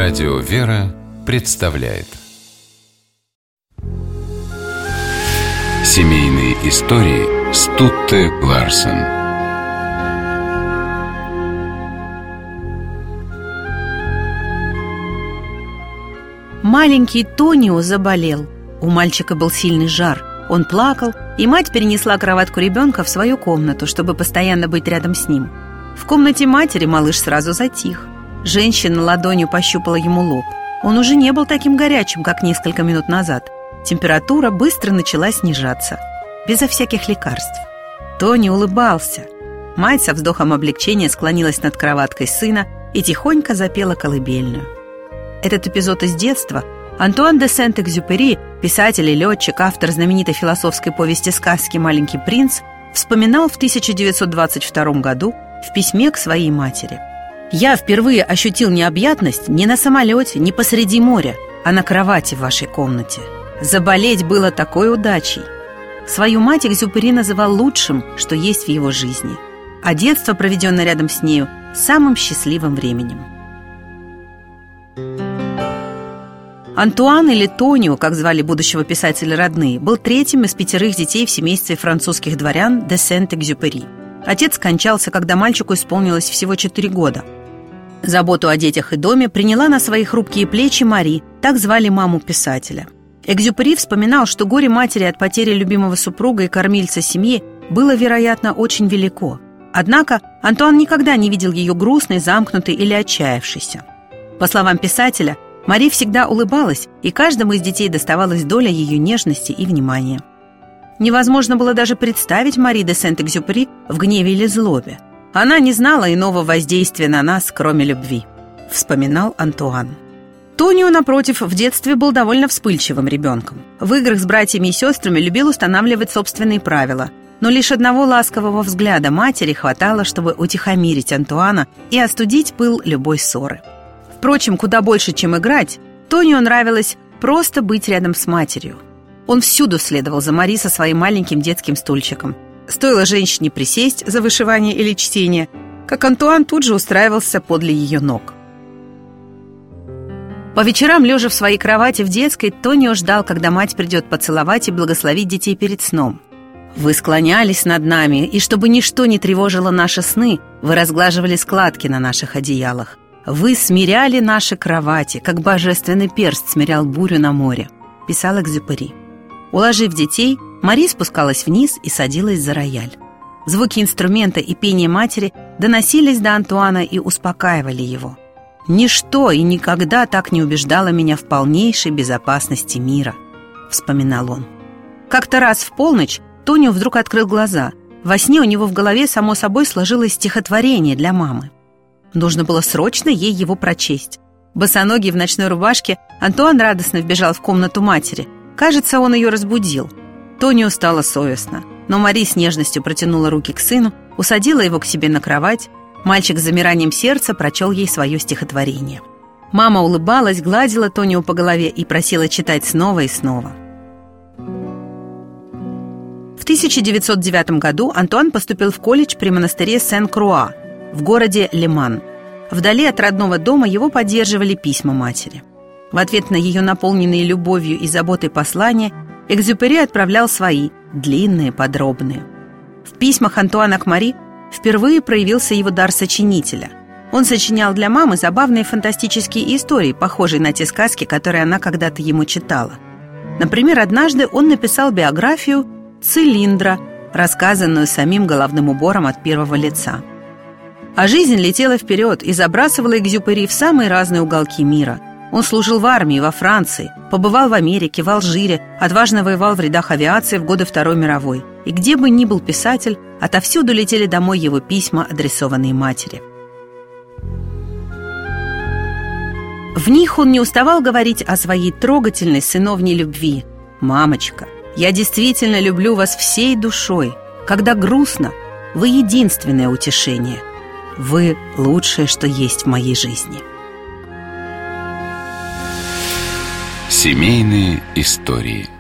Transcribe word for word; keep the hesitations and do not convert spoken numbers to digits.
Радио «Вера» представляет Семейные истории Стутте Ларсен. Маленький Тонио заболел. У мальчика был сильный жар. Он плакал, и мать перенесла кроватку ребенка в свою комнату, чтобы постоянно быть рядом с ним. В комнате матери малыш сразу затих. Женщина ладонью пощупала ему лоб. Он уже не был таким горячим, как несколько минут назад. Температура быстро начала снижаться, безо всяких лекарств. Тони улыбался. Мать со вздохом облегчения склонилась над кроваткой сына и тихонько запела колыбельную. Этот эпизод из детства Антуан де Сент-Экзюпери, писатель и летчик, автор знаменитой философской повести-сказки «Маленький принц», вспоминал в тысяча девятьсот двадцать втором году в письме к своей матери. «Я впервые ощутил необъятность не на самолете, не посреди моря, а на кровати в вашей комнате. Заболеть было такой удачей». Свою мать Экзюпери называл лучшим, что есть в его жизни, а детство, проведенное рядом с нею, самым счастливым временем. Антуан, или Тонио, как звали будущего писателя родные, был третьим из пятерых детей в семействе французских дворян де Сент-Экзюпери. Отец скончался, когда мальчику исполнилось всего четыре года. Заботу о детях и доме приняла на свои хрупкие плечи Мари, так звали маму писателя. Экзюпери вспоминал, что горе матери от потери любимого супруга и кормильца семьи было, вероятно, очень велико. Однако Антуан никогда не видел ее грустной, замкнутой или отчаявшейся. По словам писателя, Мари всегда улыбалась, и каждому из детей доставалась доля ее нежности и внимания. Невозможно было даже представить Мари де Сент-Экзюпери в гневе или злобе. Она не знала иного воздействия на нас, кроме любви, вспоминал Антуан. Тонио, напротив, в детстве был довольно вспыльчивым ребенком. В играх с братьями и сестрами любил устанавливать собственные правила, но лишь одного ласкового взгляда матери хватало, чтобы утихомирить Антуана и остудить пыл любой ссоры. Впрочем, куда больше, чем играть, Тонио нравилось просто быть рядом с матерью. Он всюду следовал за Мари со своим маленьким детским стульчиком. Стоило женщине присесть за вышивание или чтение, как Антуан тут же устраивался подле ее ног. По вечерам, лежа в своей кровати в детской, Тонио ждал, когда мать придет поцеловать и благословить детей перед сном. «Вы склонялись над нами, и чтобы ничто не тревожило наши сны, вы разглаживали складки на наших одеялах. Вы смиряли наши кровати, как божественный перст смирял бурю на море», — писал Экзюпери. Уложив детей, Мари спускалась вниз и садилась за рояль. Звуки инструмента и пение матери доносились до Антуана и успокаивали его. «Ничто и никогда так не убеждало меня в полнейшей безопасности мира», — вспоминал он. Как-то раз в полночь Тонио вдруг открыл глаза. Во сне у него в голове само собой сложилось стихотворение для мамы. Нужно было срочно ей его прочесть. Босоногий в ночной рубашке, Антуан радостно вбежал в комнату матери. Кажется, он ее разбудил. Тонио стало совестно, но Мари с нежностью протянула руки к сыну, усадила его к себе на кровать. Мальчик с замиранием сердца прочел ей свое стихотворение. Мама улыбалась, гладила Тонио по голове и просила читать снова и снова. В тысяча девятьсот девятом году Антуан поступил в колледж при монастыре Сен-Круа в городе Леман. Вдали от родного дома его поддерживали письма матери. В ответ на ее наполненные любовью и заботой послания Экзюпери отправлял свои, длинные, подробные. В письмах Антуана к Мари впервые проявился его дар сочинителя. Он сочинял для мамы забавные фантастические истории, похожие на те сказки, которые она когда-то ему читала. Например, однажды он написал биографию Цилиндра, рассказанную самим головным убором от первого лица. А жизнь летела вперед и забрасывала Экзюпери в самые разные уголки мира. Он служил в армии во Франции, побывал в Америке, в Алжире, отважно воевал в рядах авиации в годы Второй мировой. И где бы ни был писатель, отовсюду летели домой его письма, адресованные матери. В них он не уставал говорить о своей трогательной сыновней любви. «Мамочка, я действительно люблю вас всей душой. Когда грустно, вы единственное утешение. Вы лучшее, что есть в моей жизни». Семейные истории.